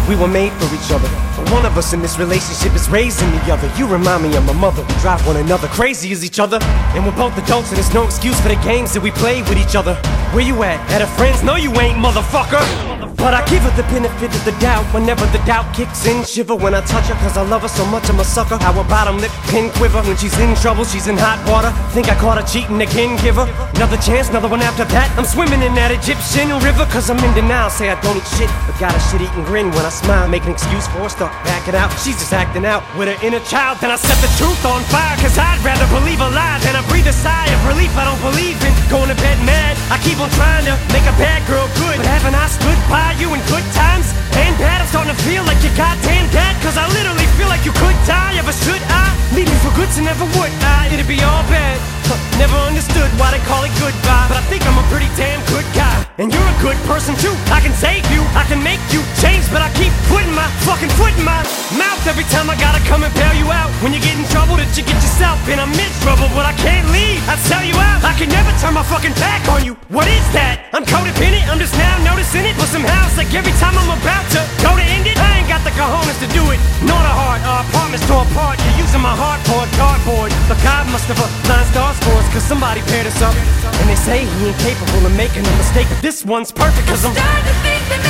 we were made for each other. But one of us in this relationship is raising the other. You remind me of my mother. We drive one another crazy as each other. And we're both adults and there's no excuse for the games that we play with each other. Where you at a friend's? No you ain't, motherfucker. But I give her the benefit of the doubt. Whenever the doubt kicks in, shiver when I touch her, cause I love her so much I'm a sucker. How her bottom lip pin quiver. When she's in trouble, she's in hot water. Think I caught her cheating again, give her another chance, another one after that. I'm swimming in that Egyptian river, cause I'm in denial. Say I don't eat shit, but got a shit-eating grin when I smile. Make an excuse for her, start backing out. She's just acting out with her inner child. Then I set the truth on fire, cause I'd rather believe a lie than I breathe a sigh of relief. I don't believe in going to bed mad. I keep on trying to make a bad girl good, but haven't I stood by you in good times and bad? I'm starting to feel like your goddamn dad, cause I literally feel like you could die. Ever should I leave me for good to never would I? It'd be all bad. Never understood why they call it goodbye, but I think I'm a pretty damn good guy. And you're a good person too. I can save you, I can make you change, but I keep putting my fucking foot in my mouth every time I gotta come and bail you out. When you get in trouble, that you get yourself in. I'm in trouble, but I can't leave. I sell you out. I can never turn my fucking back on you. What is that? I'm codependent, I'm just now noticing it. But somehow it's like every time I'm about to go to end it, I ain't got the cojones to do it. Nor the heart, our apartments tore apart. You're using my heart for cardboard. But God must have aligned stars for us, cause somebody paired us up. And they say he ain't capable of making a mistake, but this one's perfect, cause I'm starting to think that